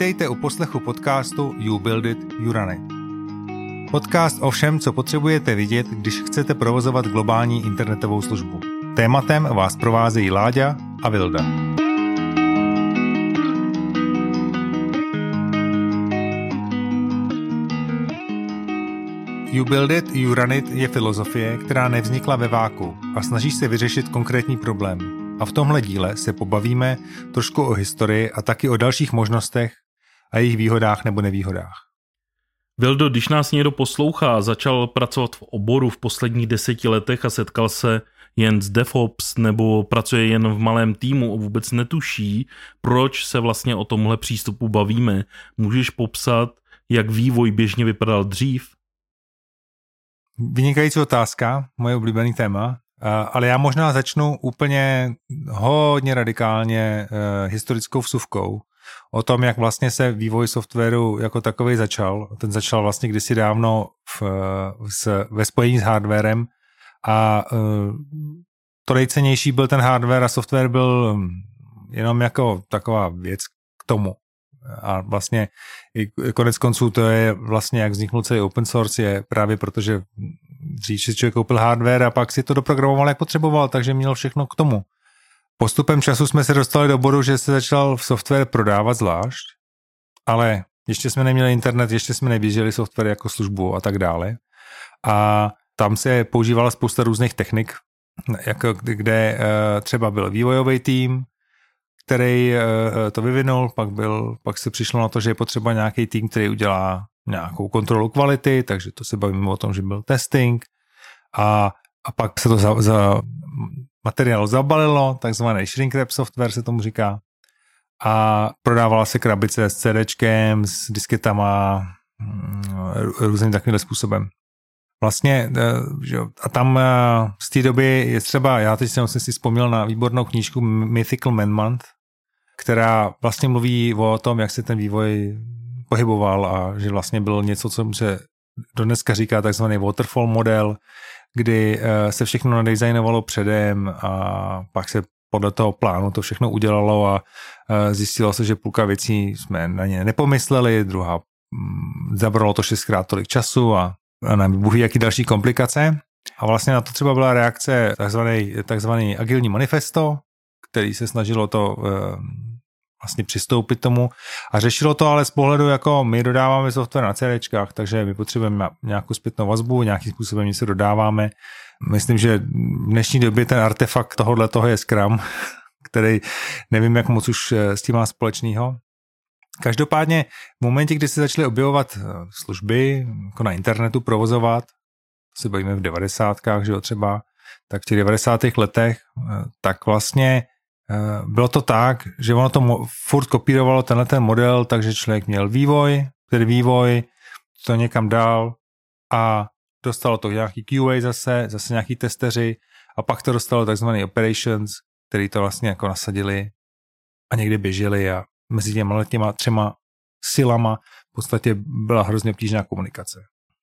Vítejte u poslechu podcastu You Build It, You Run It. Podcast o všem, co potřebujete vidět, když chcete provozovat globální internetovou službu. Tématem vás provázejí Láďa a Vilda. You Build It, You Run It je filozofie, která nevznikla ve váku a snaží se vyřešit konkrétní problémy. A v tomhle díle se pobavíme trošku o historii a taky o dalších možnostech a jejich výhodách nebo nevýhodách. Vildo, když nás někdo poslouchá, začal pracovat v oboru v posledních 10 letech a setkal se jen s DevOps nebo pracuje jen v malém týmu a vůbec netuší, proč se vlastně o tomhle přístupu bavíme, můžeš popsat, jak vývoj běžně vypadal dřív? Vynikající otázka, moje oblíbený téma, ale já možná začnu úplně hodně radikálně historickou vsuvkou o tom, jak vlastně se vývoj softwaru jako takový začal. Ten začal vlastně kdysi dávno ve spojení s hardwarem a to nejcennější byl ten hardware a software byl jenom jako taková věc k tomu. A vlastně i konec konců to je vlastně, jak vzniknul celý open source, je právě proto, že dřív si člověk koupil hardware a pak si to doprogramoval, jak potřeboval, takže měl všechno k tomu. Postupem času jsme se dostali do bodu, že se začal software prodávat zvlášť, ale ještě jsme neměli internet, ještě jsme neběželi software jako službu a tak dále. A tam se používala spousta různých technik, jako kde třeba byl vývojový tým, který to vyvinul, pak se přišlo na to, že je potřeba nějaký tým, který udělá nějakou kontrolu kvality, takže to se bavíme o tom, že byl testing a pak se to materiál zabalilo, takzvaný shrink wrap software se tomu říká, a prodávala se krabice s CDčkem, s disketama, různým takovým způsobem. Vlastně a tam z té doby je třeba, já teď jsem si vzpomněl na výbornou knížku Mythical Man Month, která vlastně mluví o tom, jak se ten vývoj pohyboval a že vlastně bylo něco, co se do dneska říká takzvaný waterfall model, kdy se všechno nadizajnovalo předem a pak se podle toho plánu to všechno udělalo a zjistilo se, že půlka věcí jsme na ně nepomysleli, druhá zabralo to 6krát tolik času a nevím, Bůh ví, jaký další komplikace. A vlastně na to třeba byla reakce takzvaný agilní manifesto, který se snažilo to vlastně přistoupit tomu a řešilo to ale z pohledu, jako my dodáváme software na CDčkách, takže my potřebujeme nějakou zpětnou vazbu, nějakým způsobem něco dodáváme. Myslím, že v dnešní době ten artefakt tohoto je Scrum, který nevím, jak moc už s tím má společného. Každopádně v momentě, kdy se začaly objevovat služby, jako na internetu provozovat, to se bavíme v 90kách, že jo, třeba, tak v těch 90. letech, tak vlastně bylo to tak, že ono to furt kopírovalo tenhle ten model, takže člověk měl vývoj, to někam dal a dostalo to nějaký QA zase nějaký testeři a pak to dostalo takzvaný operations, který to vlastně jako nasadili a někde běželi a mezi těma 3 silama v podstatě byla hrozně obtížná komunikace.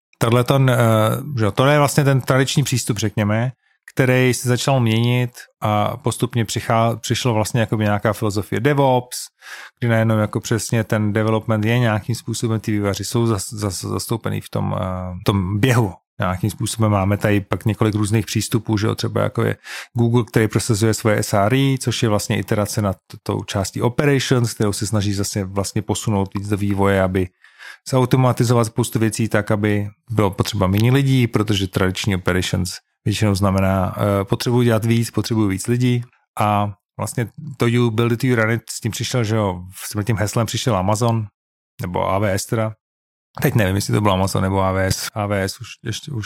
To je vlastně ten tradiční přístup, řekněme, který se začal měnit a postupně přišlo vlastně jako nějaká filozofie DevOps, kdy najednou jako přesně ten development je nějakým způsobem, ty vývojáři jsou zastoupený v tom běhu. Nějakým způsobem máme tady pak několik různých přístupů, že jo, třeba jako je Google, který prosazuje svoje SRE, což je vlastně iterace na tou částí operations, kterou se snaží zase vlastně posunout víc do vývoje, aby zautomatizovat spoustu věcí tak, aby bylo potřeba méně lidí, protože tradiční operations většinou znamená, potřebuji dělat víc, potřebuji víc lidí a vlastně to You Build It, You Run It s tím přišel, že jo, s tím heslem přišel Amazon, nebo AWS teda, teď nevím, jestli to bylo Amazon nebo AWS už.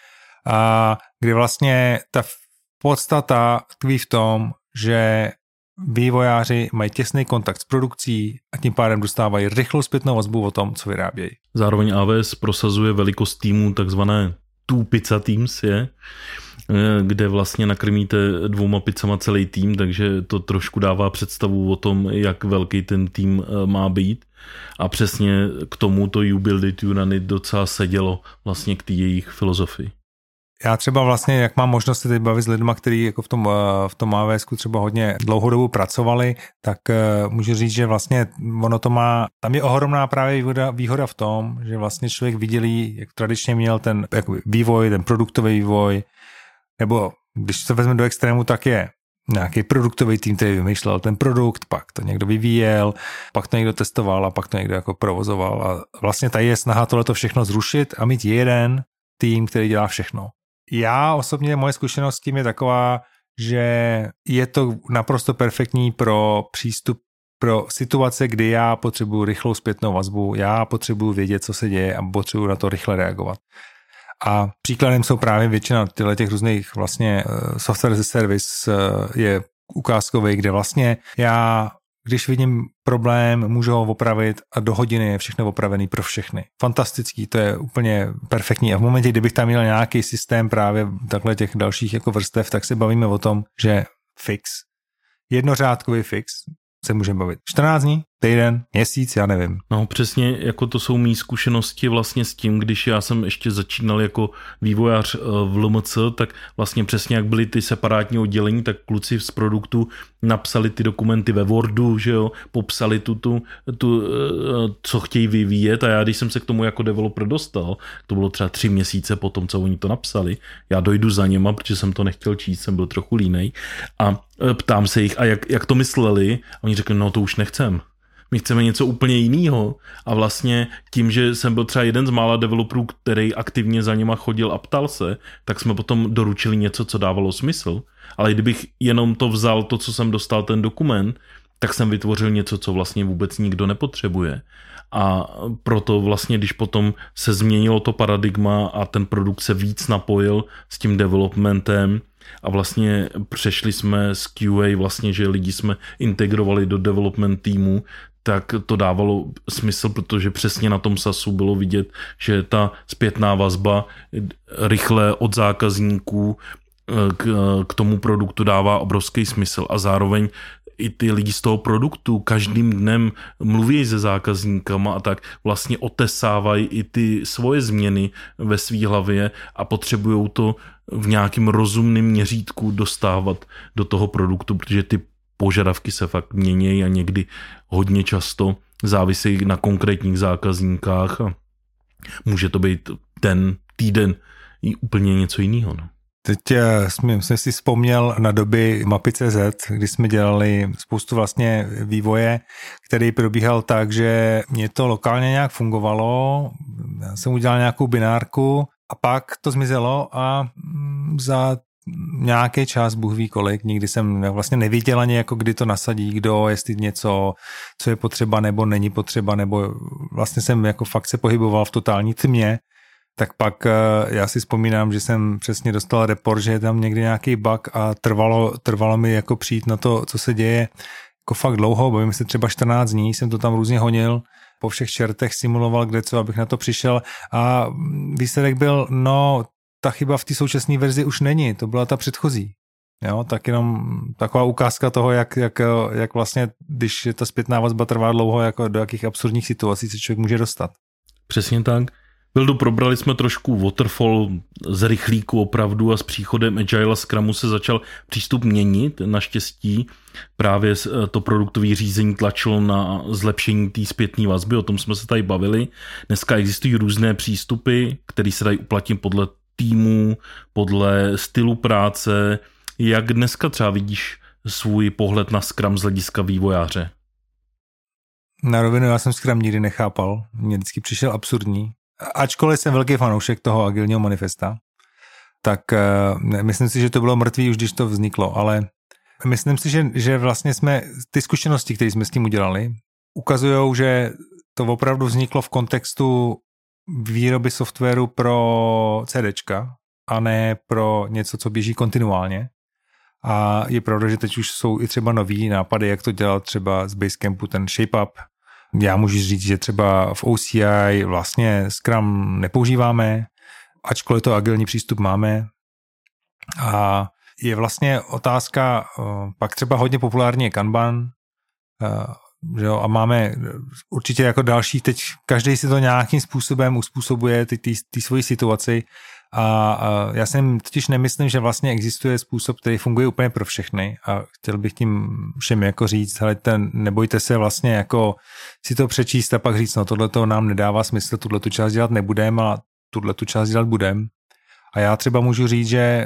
A kdy vlastně ta podstata tkví v tom, že vývojáři mají těsný kontakt s produkcí a tím pádem dostávají rychlou zpětnou vazbu o tom, co vyrábějí. Zároveň AWS prosazuje velikost týmu, takzvané two pizza teams, kde vlastně nakrmíte 2 pizzama celý tým, takže to trošku dává představu o tom, jak velký ten tým má být. A přesně k tomu to You Build It, You Run It docela sedělo vlastně k té jejich filozofii. Já třeba vlastně, jak mám možnost se teď bavit s lidma, kteří jako v tom AWSku třeba hodně dlouhou dobu pracovali, tak můžu říct, že vlastně ono to má, tam je ohromná právě výhoda v tom, že vlastně člověk vidělí, jak tradičně měl ten vývoj, ten produktový vývoj, nebo když se vezme do extrému, tak je nějaký produktový tým, který vymýšlel ten produkt, pak to někdo vyvíjel, pak to někdo testoval a pak to někdo jako provozoval. A vlastně tady je snaha tohleto všechno zrušit a mít jeden tým, který dělá všechno. Já osobně, moje zkušenost s tím je taková, že je to naprosto perfektní pro přístup pro situace, kdy já potřebuji rychlou zpětnou vazbu, já potřebuji vědět, co se děje a potřebuji na to rychle reagovat. A příkladem jsou právě většina těch různých vlastně software as a service je ukázkový, kde vlastně já, když vidím problém, můžu ho opravit a do hodiny je všechno opravený pro všechny. Fantastický, to je úplně perfektní. A v momentě, kdybych tam měl nějaký systém právě takhle těch dalších jako vrstev, tak se bavíme o tom, že jednořádkový fix, se můžeme bavit 14 dní, týden, měsíc, já nevím. No přesně, jako to jsou mý zkušenosti vlastně s tím, když já jsem ještě začínal jako vývojář v LMC, tak vlastně přesně jak byly ty separátní oddělení, tak kluci z produktu napsali ty dokumenty ve Wordu, že jo, popsali tu co chtějí vyvíjet a já když jsem se k tomu jako developer dostal, to bylo třeba 3 měsíce po tom, co oni to napsali, já dojdu za něma, protože jsem to nechtěl číst, jsem byl trochu línej a ptám se jich, a jak to mysleli, a oni řekli, no to už nechcem. My chceme něco úplně jiného a vlastně tím, že jsem byl třeba jeden z mála developerů, který aktivně za něma chodil a ptal se, tak jsme potom doručili něco, co dávalo smysl. Ale kdybych jenom to vzal, to, co jsem dostal, ten dokument, tak jsem vytvořil něco, co vlastně vůbec nikdo nepotřebuje. A proto vlastně, když potom se změnilo to paradigma a ten produkt se víc napojil s tím developmentem, a vlastně přešli jsme z QA vlastně, že lidi jsme integrovali do development týmu, tak to dávalo smysl, protože přesně na tom SaaSu bylo vidět, že ta zpětná vazba rychle od zákazníků k tomu produktu dává obrovský smysl a zároveň i ty lidi z toho produktu každým dnem mluví se zákazníkama a tak vlastně otesávají i ty svoje změny ve svý hlavě a potřebujou to v nějakém rozumném měřítku dostávat do toho produktu, protože ty požadavky se fakt mění a někdy hodně často závisejí na konkrétních zákazníkách a může to být ten týden i úplně něco jiného. No. Teď jsem si vzpomněl na doby Mapy.cz, kdy jsme dělali spoustu vlastně vývoje, který probíhal tak, že mě to lokálně nějak fungovalo, já jsem udělal nějakou binárku a pak to zmizelo a za nějaký čas, Bůh ví kolik, nikdy jsem vlastně nevěděl ani jako kdy to nasadí, kdo, jestli něco, co je potřeba nebo není potřeba, nebo vlastně jsem jako fakt se pohyboval v totální tmě. Tak pak já si vzpomínám, že jsem přesně dostal report, že je tam někdy nějaký bug a trvalo mi jako přijít na to, co se děje jako fakt dlouho, bavím se třeba 14 dní, jsem to tam různě honil, po všech čertech simuloval kde co, abych na to přišel a výsledek byl, no ta chyba v té současné verzi už není, to byla ta předchozí. Jo, tak jenom taková ukázka toho, jak vlastně, když ta zpětná vazba trvá dlouho, jako do jakých absurdních situací se člověk může dostat. Přesně tak. Vildu, probrali jsme trošku waterfall z rychlíku opravdu a s příchodem Agile a Scrumu se začal přístup měnit. Naštěstí právě to produktové řízení tlačilo na zlepšení té zpětné vazby, o tom jsme se tady bavili. Dneska existují různé přístupy, které se dají uplatnit podle týmu, podle stylu práce. Jak dneska třeba vidíš svůj pohled na Scrum z hlediska vývojáře? Na rovinu já jsem Scrum nikdy nechápal, mně vždycky přišel absurdní. Ačkoliv jsem velký fanoušek toho agilního manifesta, tak myslím si, že to bylo mrtvý už, když to vzniklo, ale myslím si, že vlastně jsme ty zkušenosti, které jsme s tím udělali, ukazují, že to opravdu vzniklo v kontextu výroby softwaru pro CDčka a ne pro něco, co běží kontinuálně. A je pravda, že teď už jsou i třeba nový nápady, jak to dělat třeba z Basecampu, ten ShapeUp. Já můžu říct, že třeba v OCI vlastně Scrum nepoužíváme, ačkoliv to agilní přístup máme. A je vlastně otázka, pak třeba hodně populární je Kanban, že jo, a máme určitě jako další, teď každý si to nějakým způsobem uspůsobuje ty svoji situaci A já si totiž nemyslím, že vlastně existuje způsob, který funguje úplně pro všechny a chtěl bych tím všem jako říct, hele, nebojte se vlastně jako si to přečíst a pak říct, no tohleto nám nedává smysl, tu část dělat nebudeme, ale tu část dělat budeme. A já třeba můžu říct, že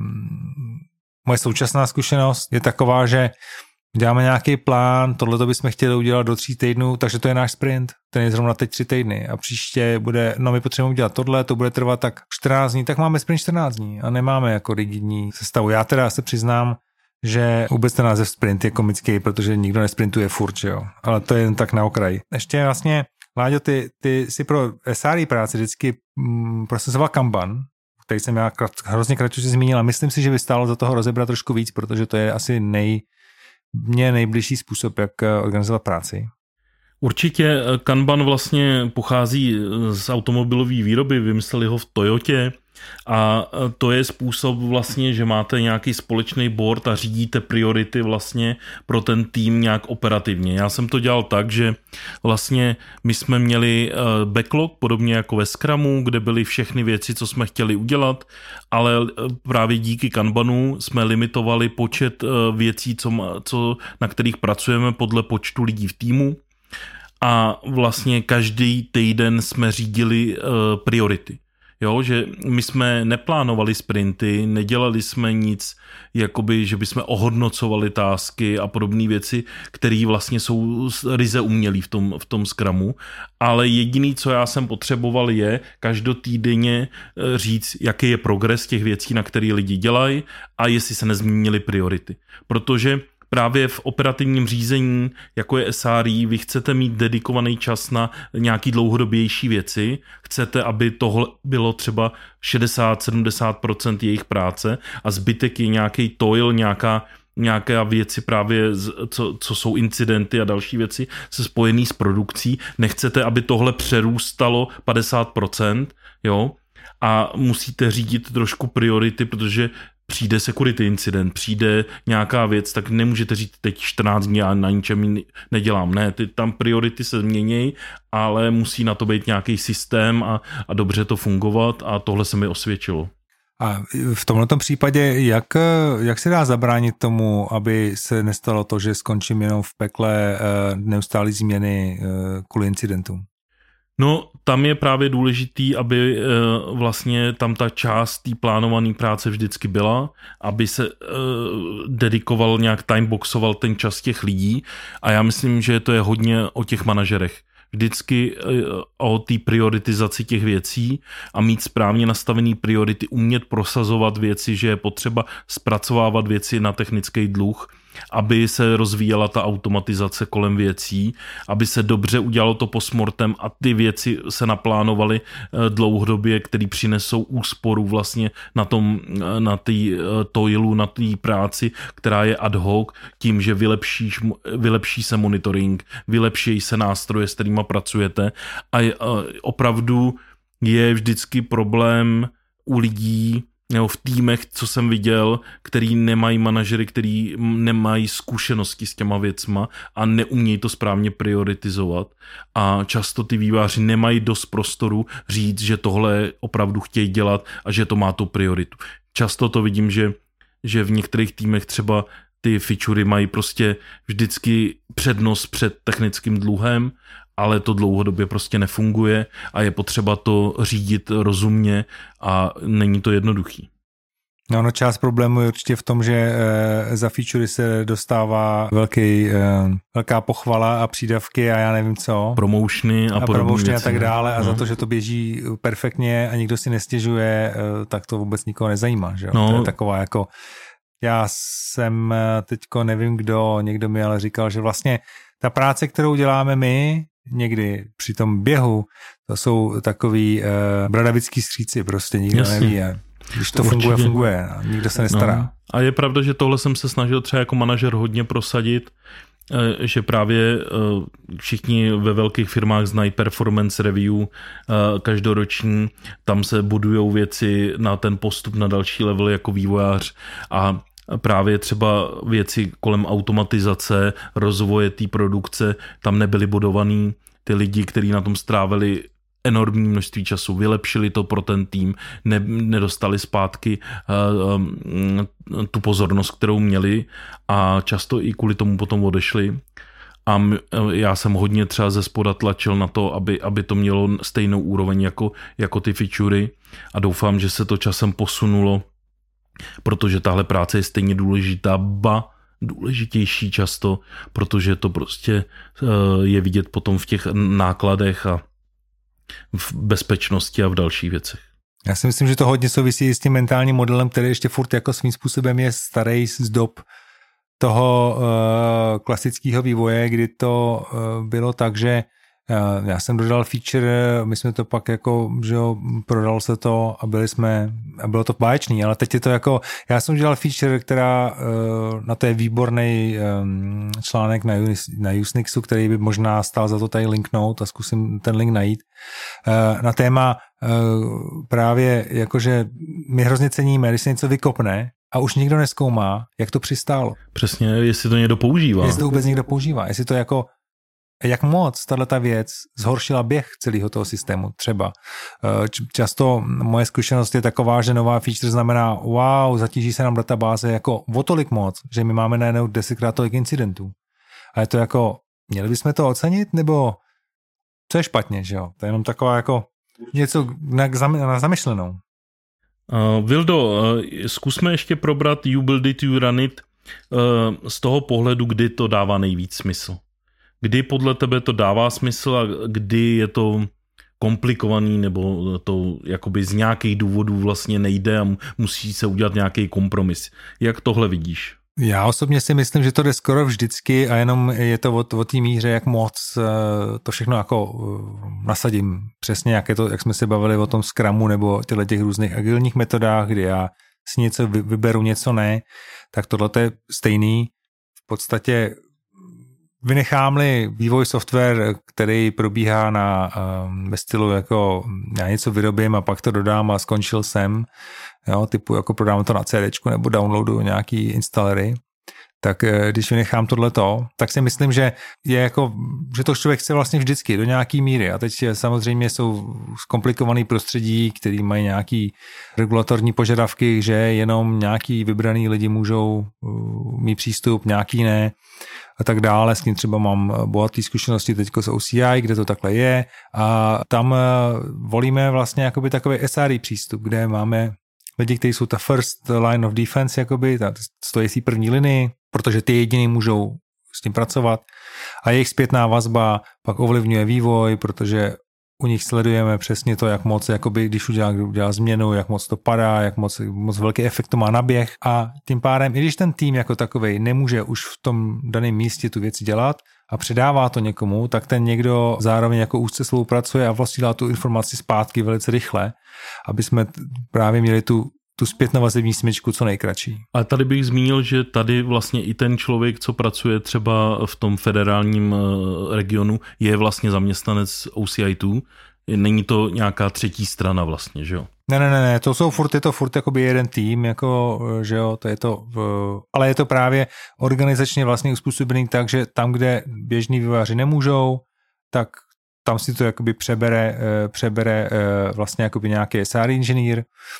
moje současná zkušenost je taková, že děláme nějaký plán, tohleto bychom chtěli udělat do 3 týdnů, takže to je náš sprint, ten je zrovna teď 3 týdny a příště bude, no my potřebujeme udělat tohle, to bude trvat tak 14 dní, tak máme sprint 14 dní a nemáme jako rigidní sestavu. Já teda se přiznám, že vůbec ten název sprint je komický, protože nikdo nesprintuje furt, že jo, ale to je jen tak na okraji. Ještě vlastně, Láďo, ty si pro SRE práci vždycky procesoval Kanban, který jsem já hrozně krátce zmínil a myslím si, že by stálo za toho rozebrat trošku víc, protože to je asi nejbližší způsob, jak organizovat práci. Určitě Kanban vlastně pochází z automobilové výroby, vymysleli ho v Toyotě a to je způsob vlastně, že máte nějaký společný board a řídíte priority vlastně pro ten tým nějak operativně. Já jsem to dělal tak, že vlastně my jsme měli backlog, podobně jako ve Scrumu, kde byly všechny věci, co jsme chtěli udělat, ale právě díky Kanbanu jsme limitovali počet věcí, na kterých pracujeme podle počtu lidí v týmu. A vlastně každý týden jsme řídili priority. Jo, že my jsme neplánovali sprinty, nedělali jsme nic, jakoby, že bychom ohodnocovali tásky a podobné věci, které vlastně jsou ryze umělý v tom Scrumu, ale jediný, co já jsem potřeboval, je každotýdenně říct, jaký je progres těch věcí, na které lidi dělají a jestli se nezměnily priority. Protože právě v operativním řízení, jako je SRE, vy chcete mít dedikovaný čas na nějaký dlouhodobější věci, chcete, aby tohle bylo třeba 60-70% jejich práce a zbytek je nějaký toil, nějaké věci právě, co jsou incidenty a další věci se spojený s produkcí. Nechcete, aby tohle přerůstalo 50%, jo? A musíte řídit trošku priority, protože přijde security incident, přijde nějaká věc, tak nemůžete říct teď 14 dní a na ničem nedělám. Ne, tam priority se změnějí, ale musí na to být nějaký systém a dobře to fungovat a tohle se mi osvědčilo. A v tomto případě, jak se dá zabránit tomu, aby se nestalo to, že skončím jenom v pekle neustálé změny kvůli incidentům? No, tam je právě důležitý, aby vlastně tam ta část té plánované práce vždycky byla, aby se dedikoval, nějak timeboxoval ten čas těch lidí a já myslím, že to je hodně o těch manažerech. Vždycky o té prioritizaci těch věcí a mít správně nastavený priority, umět prosazovat věci, že je potřeba zpracovávat věci na technický dluh, aby se rozvíjela ta automatizace kolem věcí, aby se dobře udělalo to postmortem a ty věci se naplánovaly dlouhodobě, které přinesou úsporu vlastně na té toilu, na té práci, která je ad hoc, tím, že vylepší se monitoring, vylepší se nástroje, s kterýma pracujete a opravdu je vždycky problém u lidí, nebo v týmech, co jsem viděl, který nemají manažery, který nemají zkušenosti s těma věcma a neumějí to správně prioritizovat a často ty vývojáři nemají dost prostoru říct, že tohle opravdu chtějí dělat a že to má tu prioritu. Často to vidím, že v některých týmech třeba ty featurey mají prostě vždycky přednost před technickým dluhem, ale to dlouhodobě prostě nefunguje a je potřeba to řídit rozumně a není to jednoduchý. No, část problému je určitě v tom, že za featurey se dostává velká pochvala a přídavky a já nevím co. Promotiony a podobné a tak dále a za to, že to běží perfektně a nikdo si nestěžuje, tak to vůbec nikoho nezajímá. Že? No. To je taková jako... Já jsem teďko nevím kdo, někdo mi ale říkal, že vlastně ta práce, kterou děláme my, někdy při tom běhu, to jsou takový bradavický stříci, prostě nikdo neví. Když to funguje, nikdo se nestará. No. A je pravda, že tohle jsem se snažil třeba jako manažer hodně prosadit, že právě všichni ve velkých firmách znají performance review každoroční, tam se budujou věci na ten postup na další level jako vývojář a právě třeba věci kolem automatizace, rozvoje té produkce, tam nebyly budovaný ty lidi, kteří na tom strávili enormní množství času, vylepšili to pro ten tým, nedostali zpátky tu pozornost, kterou měli a často i kvůli tomu potom odešli. A já jsem hodně třeba ze spoda tlačil na to, aby to mělo stejnou úroveň jako ty featurey a doufám, že se to časem posunulo, protože tahle práce je stejně důležitá, ba důležitější často, protože to prostě je vidět potom v těch nákladech a v bezpečnosti a v dalších věcech. Já si myslím, že to hodně souvisí s tím mentálním modelem, který ještě furt jako svým způsobem je starý z dob toho klasického vývoje, kdy to bylo tak, že já jsem dodal feature, my jsme to pak jako, že jo, prodalo se to a bylo to báječný, ale teď je to jako, já jsem udělal feature, která, na to je výborný článek na Usenixu, který by možná stál za to tady linknout a zkusím ten link najít, na téma právě jakože my hrozně ceníme, když se něco vykopne, a už nikdo nezkoumá, jak to přistálo. Přesně, jestli to někdo používá. Jestli to vůbec někdo používá. Jestli to jako, jak moc tato věc zhoršila běh celého toho systému třeba. Často moje zkušenost je taková, že nová feature znamená, wow, zatíží se nám databáze jako o tolik moc, že my máme najednou 10krát tolik incidentů. A je to jako, měli bychom to ocenit, nebo co je špatně, že jo? To je jenom taková jako něco na zamyšlenou. Vildo, zkusme ještě probrat You Build It, You Run It z toho pohledu, kdy to dává nejvíc smysl. Kdy podle tebe to dává smysl a kdy je to komplikovaný nebo to jakoby z nějakých důvodů vlastně nejde a musí se udělat nějaký kompromis. Jak tohle vidíš? Já osobně si myslím, že to jde skoro vždycky a jenom je to o té míře, jak moc to všechno jako nasadím. Přesně jak jsme se bavili o tom Scrumu nebo těch různých agilních metodách, kdy já si něco vyberu, něco ne, tak tohle je stejný. V podstatě vynechám-li vývoj software, který probíhá ve stylu jako já něco vyrobím a pak to dodám a skončil jsem, jo, typu jako prodám to na CDčku nebo downloadu nějaký instalery, tak když vynechám tohleto, tak si myslím, že je jako, že to člověk chce vlastně vždycky do nějaký míry a teď samozřejmě jsou zkomplikovaný prostředí, který mají nějaký regulatorní požadavky, že jenom nějaký vybraný lidi můžou mít přístup, nějaký ne a tak dále. S tím třeba mám bohatý zkušenosti teďko z OCI, kde to takhle je a tam volíme vlastně jakoby takový SRE přístup, kde máme lidi, kteří jsou ta first line of defense, jakoby, stojí si první linii, protože ty jediný můžou s tím pracovat a jejich zpětná vazba pak ovlivňuje vývoj, protože u nich sledujeme přesně to, jak moc, jakoby, když udělá změnu, jak moc to padá, jak moc velký efekt to má na běh a tím pádem, i když ten tým jako takovej nemůže už v tom daném místě tu věc dělat a předává to někomu, tak ten někdo zároveň jako úzce spolupracuje a vlastně dá tu informaci zpátky velice rychle, aby jsme právě měli tu zpětnovazební smyčku co nejkratší. A tady bych zmínil, že tady vlastně i ten člověk, co pracuje třeba v tom federálním regionu, je vlastně zaměstnanec OCI2. Není to nějaká třetí strana vlastně, že jo? Ne, je to furt jakoby jeden tým, jako, že jo, ale je to právě organizačně vlastně uspůsobený tak, že tam, kde běžní vývojáři nemůžou, tak tam si to jakoby přebere vlastně jakoby nějaký SR inženýr,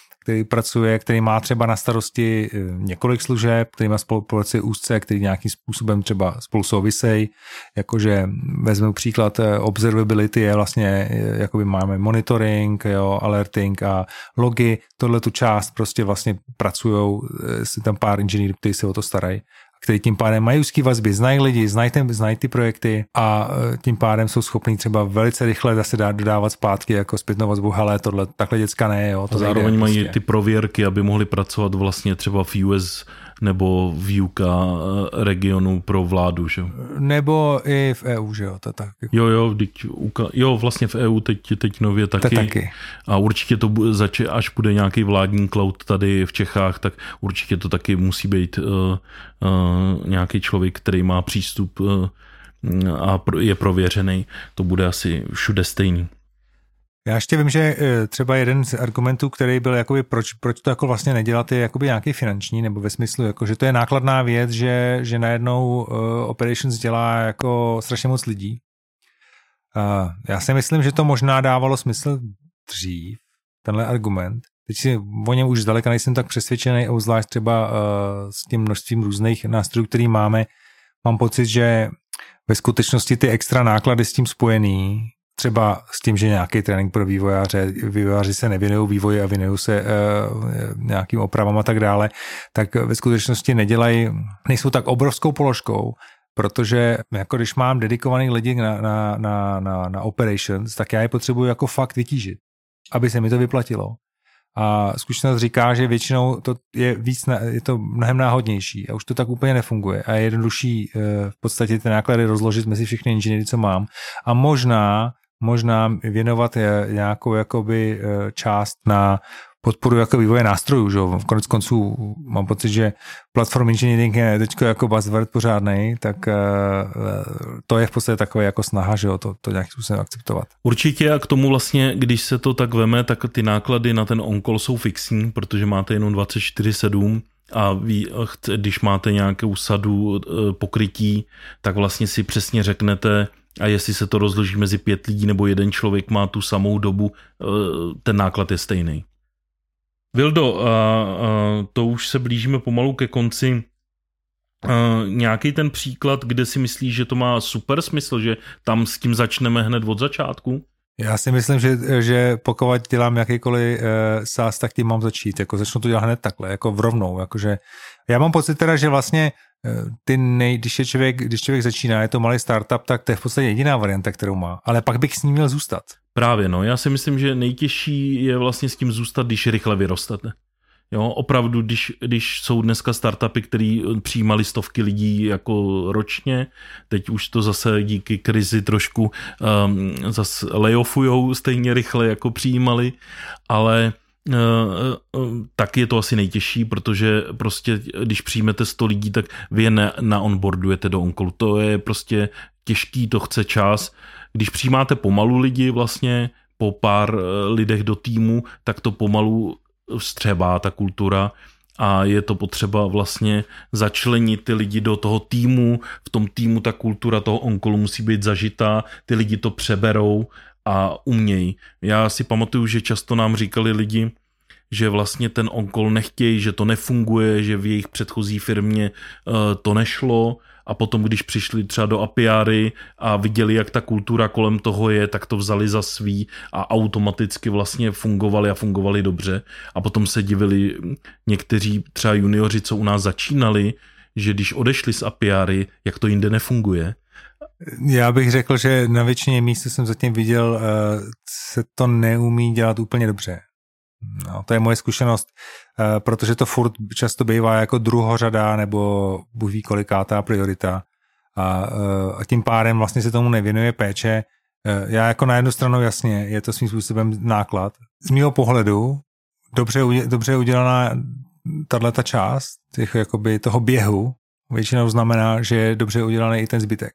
který má třeba na starosti několik služeb, který má spolupráci úzce, který nějakým způsobem třeba spolu souvisej, jakože vezmu příklad observability je vlastně, jakoby máme monitoring, jo, alerting a logy, tohle tu část prostě vlastně pracujou, si tam pár inženýrů, kteří se o to starají, který tím pádem mají úzký vazby, znají lidi, znají ty projekty a tím pádem jsou schopní třeba velice rychle zase dodávat zpátky jako zpětnou vazbu, hele, tohle takhle děcka ne, jo. To zároveň mají prostě ty prověrky, aby mohli pracovat vlastně třeba v US nebo v UK regionu pro vládu, že jo? Nebo i v EU, že jo? To tak. Jo, vlastně v EU teď nově taky. A určitě to až bude nějaký vládní cloud tady v Čechách, tak určitě to taky musí být nějaký člověk, který má přístup a je prověřený. To bude asi všude stejný. Já ještě vím, že třeba jeden z argumentů, který byl jakoby, proč to jako vlastně nedělat, je jakoby nějaký finanční, nebo ve smyslu, jako, že to je nákladná věc, že najednou operations dělá jako strašně moc lidí. Já si myslím, že to možná dávalo smysl dřív, tenhle argument. Teď si o něm už zdaleka nejsem tak přesvědčený, obzvlášť třeba s tím množstvím různých nástrojů, který máme. Mám pocit, že ve skutečnosti ty extra náklady s tím spojený, třeba s tím, že nějaký trénink pro vývojáři se nevěnují vývoji a věnují se nějakým opravám a tak dále, tak ve skutečnosti nejsou tak obrovskou položkou, protože jako když mám dedikovaný lidi na operations, tak já je potřebuji jako fakt vytížit, aby se mi to vyplatilo. A zkušenost říká, že většinou to je je to mnohem náhodnější a už to tak úplně nefunguje a je jednodušší v podstatě ty náklady rozložit mezi všechny inženýry, co mám a možná věnovat nějakou jakoby část na podporu jako vývoje nástrojů, že v konec konců mám pocit, že platform engineering je teďko jako buzzword pořádnej, tak to je v podstatě takové jako snaha, že to nějakým způsobem akceptovat. Určitě a k tomu vlastně, když se to tak veme, tak ty náklady na ten on-call jsou fixní, protože máte jenom 24/7 a když máte nějakou sadu pokrytí, tak vlastně si přesně řeknete, a jestli se to rozloží mezi 5 lidí nebo jeden člověk má tu samou dobu, ten náklad je stejný. Vildo, to už se blížíme pomalu ke konci. Nějaký ten příklad, kde si myslíš, že to má super smysl, že tam s tím začneme hned od začátku? Já si myslím, že pokud dělám jakýkoliv SaaS, tak tím mám začít. Jako začnu to dělat hned takhle, jako rovnou. Jakože já mám pocit teda, že vlastně když člověk začíná, je to malý startup, tak to je v podstatě jediná varianta, kterou má. Ale pak bych s ním měl zůstat. Právě, no. Já si myslím, že nejtěžší je vlastně s tím zůstat, když rychle vyrostete. Jo, opravdu, když jsou dneska startupy, které přijímali stovky lidí jako ročně, teď už to zase díky krizi trošku zase layoffujou stejně rychle, jako přijímali, ale tak je to asi nejtěžší, protože prostě, když přijmete 100 lidí, tak vy je naonboardujete do on-callu. To je prostě těžký, to chce čas. Když přijímáte pomalu lidi vlastně, po pár lidech do týmu, tak to pomalu vstřebá ta kultura a je to potřeba vlastně začlenit ty lidi do toho týmu. V tom týmu ta kultura toho on-callu musí být zažitá, ty lidi to přeberou a umějí. Já si pamatuju, že často nám říkali lidi, že vlastně ten on-call nechtějí, že to nefunguje, že v jejich předchozí firmě to nešlo a potom, když přišli třeba do apiáry a viděli, jak ta kultura kolem toho je, tak to vzali za svý a automaticky vlastně fungovali dobře a potom se divili někteří třeba junioři, co u nás začínali, že když odešli z apiáry, jak to jinde nefunguje. Já bych řekl, že na většině míst jsem zatím viděl, se to neumí dělat úplně dobře. No, to je moje zkušenost, protože to furt často bývá jako druhořada nebo bůh ví kolikátá priorita a tím pádem vlastně se tomu nevěnuje péče. Já jako na jednu stranu jasně, je to svým způsobem náklad. Z mýho pohledu dobře udělaná tato část toho běhu většinou znamená, že je dobře udělaný i ten zbytek.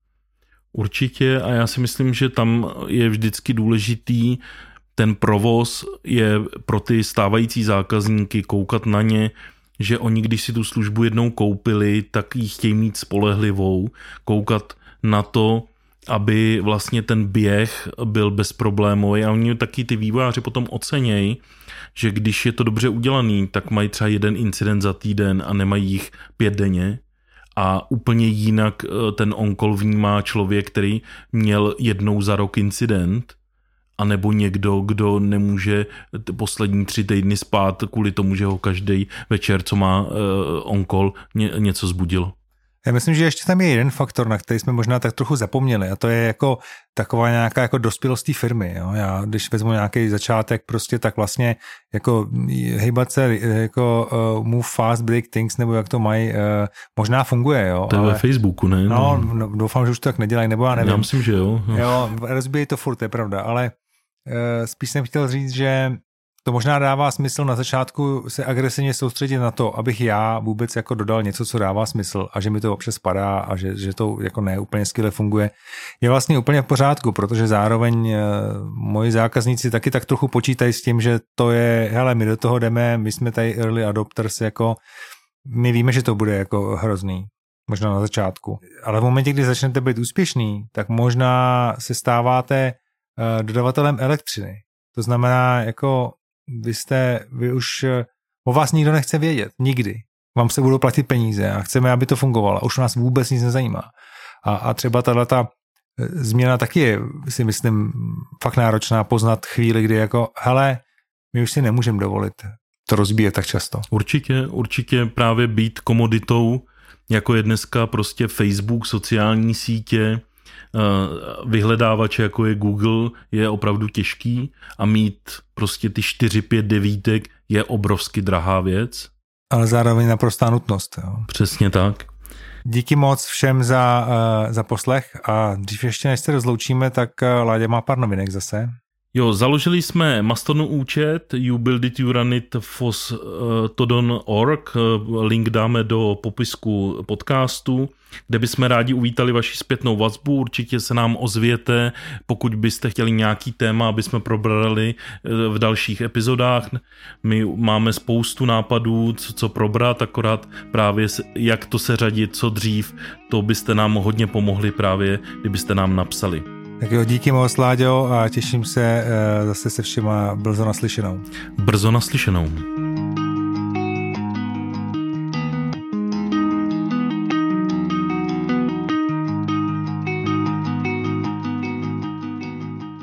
Určitě a já si myslím, že tam je vždycky důležitý ten provoz je pro ty stávající zákazníky koukat na ně, že oni, když si tu službu jednou koupili, tak ji chtějí mít spolehlivou, koukat na to, aby vlastně ten běh byl bezproblémový a oni taky ty vývojáři potom ocenějí, že když je to dobře udělaný, tak mají třeba 1 incident za týden a nemají jich 5 denně a úplně jinak ten on-call vnímá člověk, který měl jednou za rok incident, a nebo někdo, kdo nemůže poslední 3 týdny spát kvůli tomu, že ho každý večer, co má on-call, něco zbudilo. Já myslím, že ještě tam je jeden faktor, na který jsme možná tak trochu zapomněli a to je jako taková nějaká jako dospělost té firmy. Jo? Já když vezmu nějaký začátek prostě, tak vlastně jako hejbat se jako move fast, break things, nebo jak to mají, možná funguje. Jo? To je ve Facebooku, ne? No, doufám, že už to tak nedělají, nebo já nevím. Já myslím, že jo. Jo, rozbíjí to furt, to je pravda, ale spíš jsem chtěl říct, že to možná dává smysl na začátku se agresivně soustředit na to, abych já vůbec jako dodal něco, co dává smysl a že mi to občas padá a že to jako ne úplně skvěle funguje. Je vlastně úplně v pořádku, protože zároveň moji zákazníci taky tak trochu počítají s tím, že to je, hele, my do toho jdeme, my jsme tady early adopters, jako my víme, že to bude jako hrozný. možná na začátku. Ale v momentě, kdy začnete být úspěšný, tak možná se stáváte dodavatelem elektřiny. To znamená, jako vy už o vás nikdo nechce vědět. Nikdy. Vám se budou platit peníze a chceme, aby to fungovalo. Už nás vůbec nic nezajímá. A třeba tato změna taky je, si myslím, fakt náročná poznat chvíli, kdy jako, hele, my už si nemůžeme dovolit to rozbíjet tak často. Určitě právě být komoditou, jako je dneska prostě Facebook, sociální sítě, vyhledávače, jako je Google, je opravdu těžký a mít prostě ty 4-5 devítek je obrovsky drahá věc. Ale zároveň naprostá nutnost. Jo. Přesně tak. Díky moc všem za poslech a dřív ještě než se rozloučíme, tak Láďa má pár novinek zase. Jo, založili jsme Mastodon účet, You Build It, You Run It Fostodon.org, link dáme do popisku podcastu, kde bychom rádi uvítali vaši zpětnou vazbu, určitě se nám ozvěte, pokud byste chtěli nějaký téma, aby jsme probrali v dalších epizodách. My máme spoustu nápadů, co probrat, akorát právě jak to seřadit, co dřív, to byste nám hodně pomohli právě, kdybyste nám napsali. Tak jo, díky moc, Láďo, a těším se zase se všema brzo naslyšenou. Brzo naslyšenou.